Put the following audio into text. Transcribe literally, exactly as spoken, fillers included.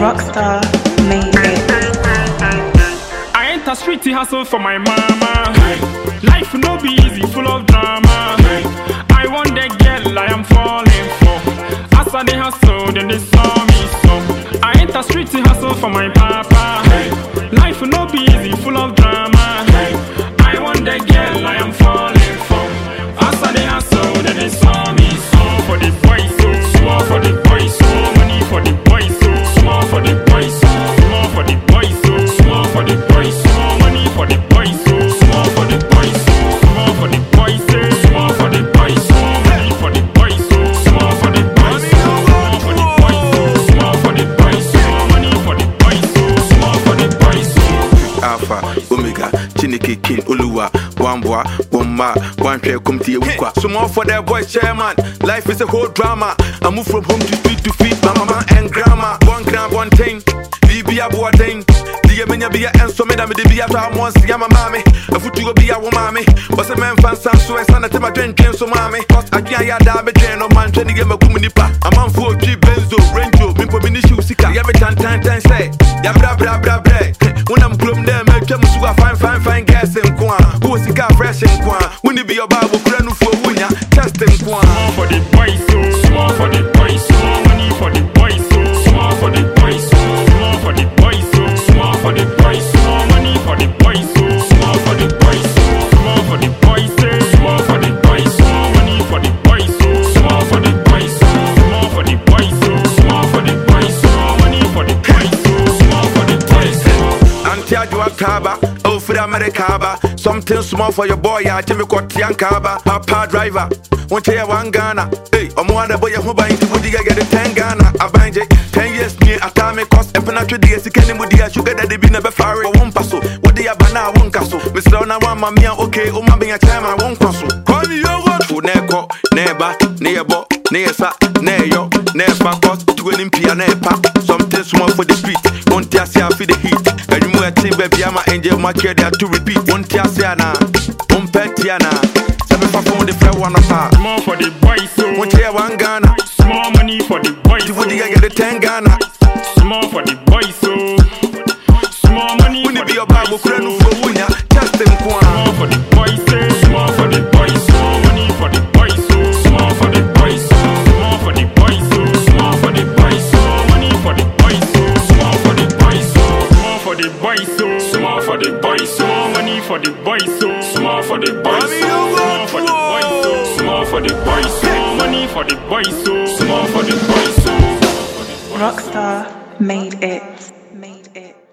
Rockstar made it. I ain't a streety hustle for my mama. Life no be easy, full of drama. I want the girl I am falling for. As I dey hustle, then they saw me so. I ain't a streety hustle for my papa. Life no be easy, full of drama. I want the girl I am falling for. As I dey hustle, then they saw me so. For the boys, so small for the boys, so money for the boys, so small for the boys, so small for the boys, so small for the boys, so money for the boys, so small for the boys, so small for the boys, so small for the boys, so money for the boys, so small for the boys, so small for the boys, so small for the boys, so money for the boys, so small for the boys, so Alpha, Omega, Chineke, King, Oluwa, one boy, one ma, one share come to you. So more for that boy chairman. Life is a whole drama. I move from home to street to feed my mama and grandma. One gram, one thing. Be a boy thing. The Yemenia be a and so many of the be a time once. Yama mammy. A foot you be a woman. But a man fan sans so and son at my drink so mammy. I can't yard damn again no man trying to get my kuminipa. A man for G Benzo, Rango, Mimpo Minishu Sika. Yabe tan tan tan say. Yabra bra bra bra. When I'm plum them, I come to a fine fine fine gas in Kwan. Who was the car fresh in Kwan? When you be a Bible, Kranu for Winya, testing Kwan. Small for the boys, so small for the boys, so money for the boys, so small for the boys, so small for the boys, so small for the boys, so money for the boys, so small for the boys, so small for the boys, so small for the boys, so money for the boys, so small for the boys, so small for the boys, so small for the boys, so money for the boys, so small for the boys, so Antiajua Kaba, oh for Americaba. Something small for your boy, I Jimmy Kotian Kaba, Papa driver. One chair, one Ghana. Hey, I'm one boy who buying to Woody get a ten Ghana. I bind it ten years near a time it cost a penetrate the second with the sugar that they be never far one passo. What they have now one castle. Mister Lona one mamma, okay, oh, my being a time I won't castle. Call me your word for Neko, Neba, Neabo, Nesa, Neo, Nepa cost to an impia Nepa. Something small for the street, one Tiasia for the heat. And you move a team baby, I'm an angel, my care there to repeat. One Tiasiana, one Petiana. Phone the flower on the part. Small for the boys, so one chair, one Ghana. Small money for the boys, You would get the ten Ghana. small for the boys, so small money When for you be the a Bible, boys, so Kranu for Winya, testing Kwan. small for the boys, so small for the boys, so money for the boys, so small for the boys, so small for the boys, so small for the boys, so money for the boys, so small for the boys, so small for the boys, so small for the boys, so money for the boys, so small for the boys, so small for the boys, so small for the boys, so money for the boys, so small for the boys, so Rockstar made it. Made it.